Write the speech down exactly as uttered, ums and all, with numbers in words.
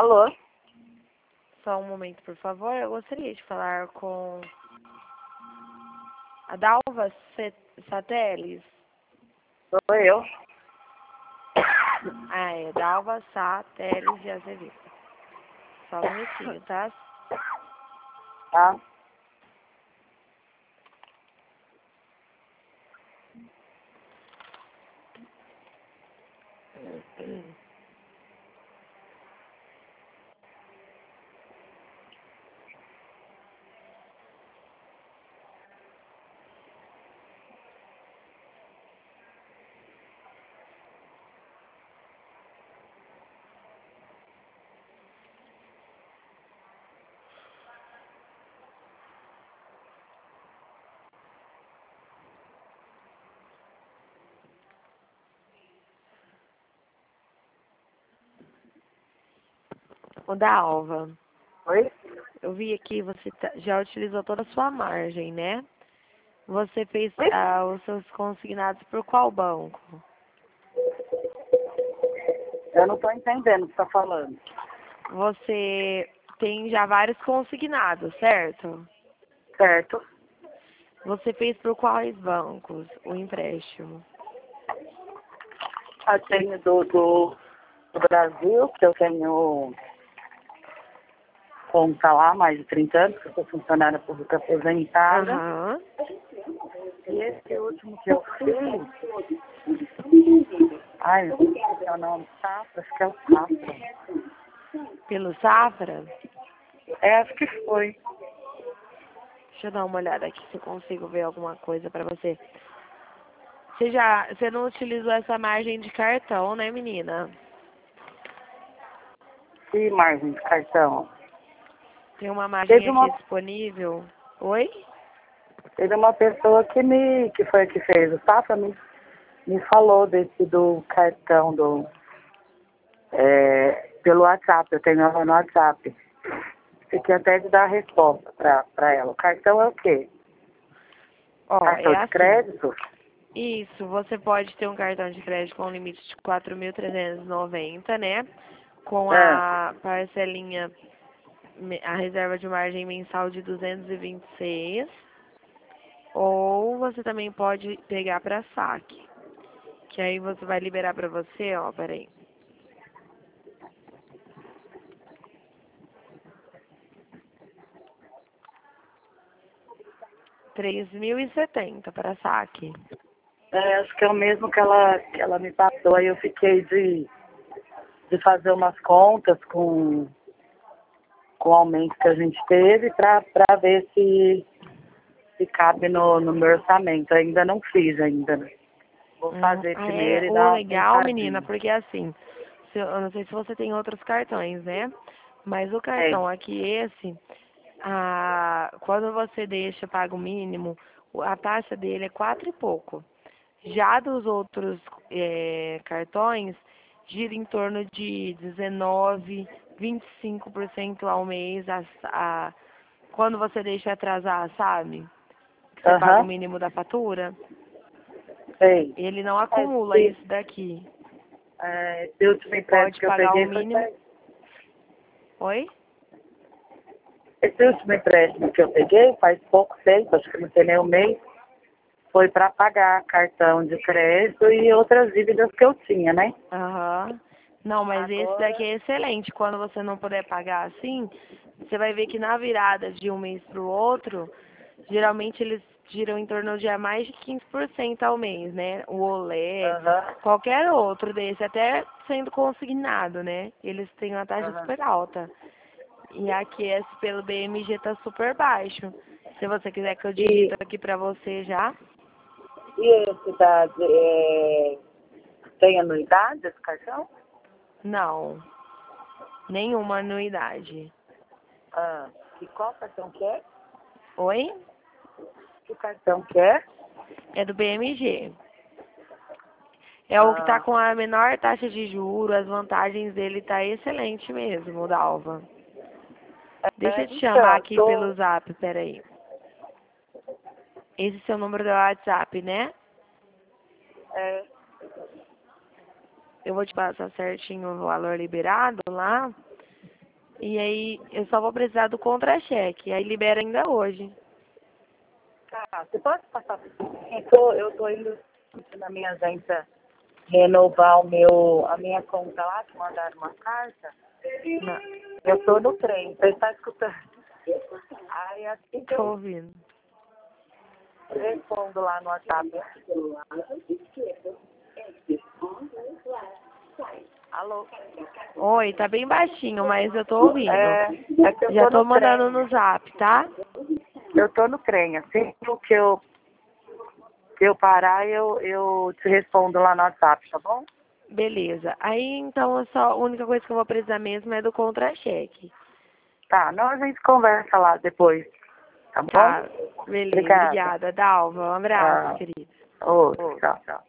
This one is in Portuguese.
Alô? Só um momento, por favor. Eu gostaria de falar com a Dalva Sateles. Sou eu. Ah, é Dalva Sateles de Azevedo. Só um minutinho, tá? Tá? O Dalva, Oi? eu vi aqui, você tá- já utilizou toda a sua margem, né? Você fez Oi? ah, os seus consignados por qual banco? Eu não tô entendendo o que você tá falando. Você tem já vários consignados, certo? Certo? Você fez por quais bancos o empréstimo? Eu tenho do, do, do Brasil, que eu tenho conta lá há mais de trinta anos, que eu sou funcionária pública aposentada. Aham. E esse último que eu fiz, ai, eu não sei o nome, Safra, acho que é o Safra. Pelo Safra? É, acho que foi. Deixa eu dar uma olhada aqui se eu consigo ver alguma coisa pra você. Você já, você não utilizou essa margem de cartão, né, menina? E margem de cartão. Tem uma margem Teve aqui uma, disponível. Oi? teve uma pessoa que me, que foi a que fez o Safra, me, me falou desse do cartão do, é, pelo WhatsApp, eu tenho ela no WhatsApp. Fiquei até de dar a resposta pra, pra ela. O cartão é o quê? Ó, Cartão é de assim. crédito? Isso, você pode ter um cartão de crédito com limite de quatro mil trezentos e noventa, né? Com É. a parcelinha, me- a reserva de margem mensal de duzentos e vinte e seis. Ou você também pode pegar para saque. Que aí você vai liberar para você, ó, peraí. três mil e setenta para saque. É, acho que é o mesmo que ela, que ela me passou. Aí eu fiquei de, de fazer umas contas com, com o aumento que a gente teve pra, pra ver se, se cabe no, no meu orçamento. Ainda não fiz ainda, né? Vou Hum, fazer ah, é primeiro e o dar uma legal, menina, pensadinha. porque assim, se eu eu não sei se você tem outros cartões, né? Mas o É. cartão aqui, esse, a, quando você deixa, paga o mínimo, o- a taxa dele é quatro e pouco. Já dos outros eh, cartões, gira em torno de dezenove, vinte e cinco por cento ao mês, a, a, quando você deixa atrasar, sabe? Que você paga o Aham, mínimo da fatura, sei. ele não É, acumula esse, isso daqui. é, esse último Você empréstimo pode que eu pagar o peguei foi mínimo. pra, Oi? esse último empréstimo que eu peguei faz pouco tempo, acho que não tem nem um mês, foi para pagar cartão de crédito e outras dívidas que eu tinha, né? Aham. Não, mas esse daqui Agora, é excelente. Quando você não puder pagar assim, você vai ver que na virada de um mês para o outro, geralmente eles giram em torno de a mais de quinze por cento ao mês, né? O Olé, aham, qualquer outro desse, até sendo consignado, né? Eles têm uma taxa aham. super alta. E aqui esse pelo B M G tá super baixo. Se você quiser que eu digito E, aqui pra você já. e esse da, é, tem anuidade esse cartão? Não, nenhuma anuidade. Ah, e qual cartão que é? Oi? Que cartão que é? É do B M G. É o que tá Ah, com a menor taxa de juros, as vantagens dele tá excelente mesmo, Dalva. Deixa é, eu te chamar então, aqui tô, pelo zap, peraí. Esse é o seu número do WhatsApp, né? é, Eu vou te passar certinho o valor liberado lá. E aí eu só vou precisar do contra-cheque. Aí libera ainda hoje. Tá, você pode passar por mim? Eu tô, eu tô indo na minha agência renovar o meu, a minha conta lá, que mandaram uma carta. Não, Eu tô no trem, você está escutando? Aí assim que tô eu ouvindo. respondo lá no WhatsApp. Alô? Oi, tá bem baixinho, mas eu tô ouvindo. É, é que eu Já tô tô no mandando trem. no zap, tá? Eu tô no trem. Assim que eu, que eu parar, eu, eu te respondo lá no WhatsApp, tá bom? Beleza. Aí então só a única coisa que eu vou precisar mesmo é do contra-cheque. Tá, não, a gente conversa lá depois, tá bom? Tá, beleza. Obrigada. Obrigada, Dalva. Um abraço, Ah, querida. outro, tchau, tchau.